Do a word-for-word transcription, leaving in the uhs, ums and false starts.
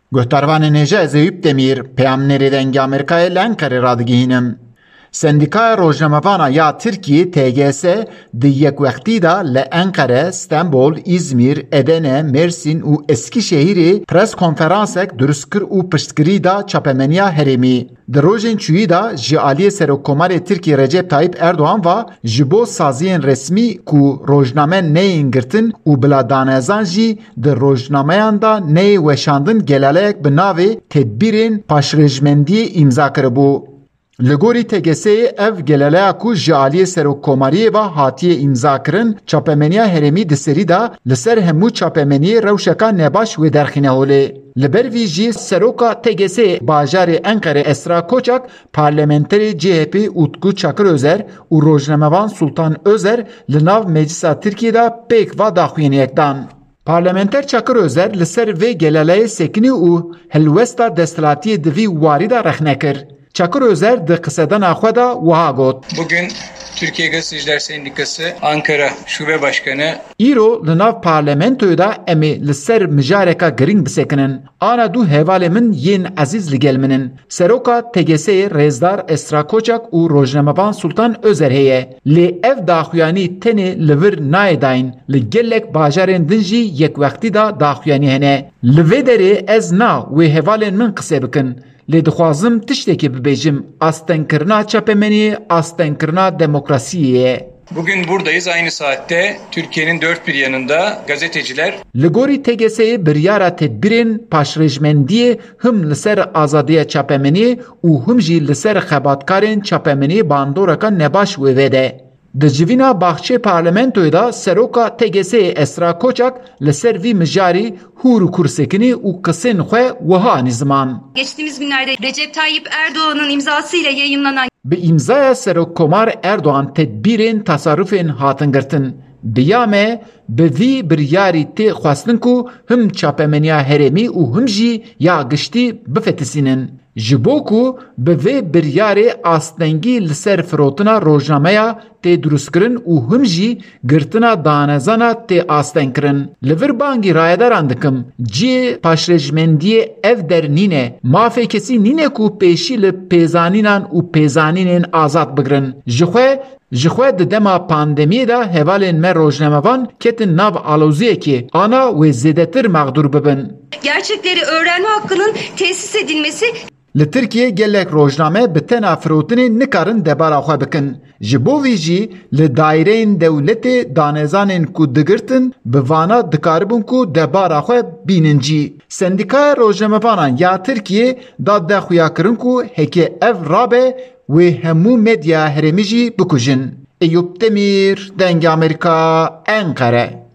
Guhtarvanê nêje ez ê Eyüp Demîr, peyamnêrê dengê Amerîkayê li Enqerê radigihînim. Sendikaya Rojnamevana ya Tirkiye T G S di yekwextî da li Enqere, Stenbol, İzmir, Edene, Mersin û Eskişehirê pres konferansek durustkir û piştgirî da çapemeniya herêmî. Di rojên çûyî da ji aliyê Serokkomarê Tirkiye Recep Tayyip Erdoğan ve ji bo saziyên resmî ku rojname neyên girtin û bila danezan jî di rojnameyan da neyê weşandin gelaleyek bi navê tedbîrên paşrejmendiyê îmza kiribû. Li gorî T G S'yê ev gelaleya ku ji aliyê Serokkomariyê ve hatiye îmza kirin, çapemeniya herêmî di serî da li ser hemû çapemeniyê rewşeka nebaş wê derxîne holê. Li ber vî jî Seroka T G S'yê bajarê Enqere Esra Koçak, parlamenterê C H P Utku Çakırözer û rojnamevan Sultan Özer li nav Meclisa Tirkiye da pêk va daxuyaniyek dan. Parlamenter Çakırözer li ser vê gelaleyê sekinî û helwesta desthilatiyê di vî warî da rexne kir. Çakırözer di qısedana xwe da wiha got. Bugün Türkiye Gazeteciler Sendikası Ankara Şube Başkanı İro li nav parlamentoya da em ê li ser mijareka giring bisekinin. Ana du hevalê min yên ezîz li gel min in. Seroka T G S'yê Rêzdar Esra Koçak û rojnamevan Sultan Özer heye. Lê ev daxuyanî tenê li vir nayê dayîn. Li gelek bajarên din jî yekwextî da daxuyanî hene. Li vê derê ez na wê hevalên min qise bikin. Lê dixwazim tiştekî bibêjim, astenkirina çapemeniyê, astenkirina demokrasiyê. Bugün buradayız aynı saatte Türkiye'nin dört bir yanında gazeteciler. Li gorî T G S'yê biryara tedbirên paşrejmendiyê him li ser azadiya çapemeniyê û him jî li ser xebatkarên çapemeniyê bandoreka nebaş wê vê de. Di civîna baxçê parlamentoyê da Seroka T G S'yê Esra Koçak li ser vî mijarî hûr û kursekinî û qisên xwe wiha anî ziman. Geçtiğimiz günlerde Recep Tayyip Erdoğan'ın imzasıyla yayınlanan Bi îmzaya Serokkomar Erdoğan tedbîrên tasarrufên hatin girtin. Biya me bi vî biryarî tê xwestin ku him çapemeniya herêmî û him jî ya giştî bifetisînin. Ji bo ku bi vê biryarê astengî li ser firotina rojnameya tê durustkirin û him jî girtina danezana tê astenkirin. Li vir bangî rayedaran dikim, ciyê paşrejmendiyê ev der nîne, mafê kesî nîne ku pêşî li pêzanînan û pêzanînên azad bigirin. Ji xwe Ji xwe di dema pandemiyê da hevalên me rojnamevan ketin nav aloziyekê, ana wê zêdetir mağdur bibin. Gerçekleri öğrenme hakkının tesis edilmesi. Li Tirkiye gelek rojname bi tena firotinê nikarin debara xwe bikin. Ji bo vî jî li daîreyên dewletê danezanên ku digirtin bi vana dikaribin ku debara xwe bînin cî. Sendikaya Rojnamevanan ya Tirkiye da dexuya kirin ku heke ev rabe wê hemû medya herêmî jî bikujin. Eyüp Demîr, Dengê Amerîka, Enqere.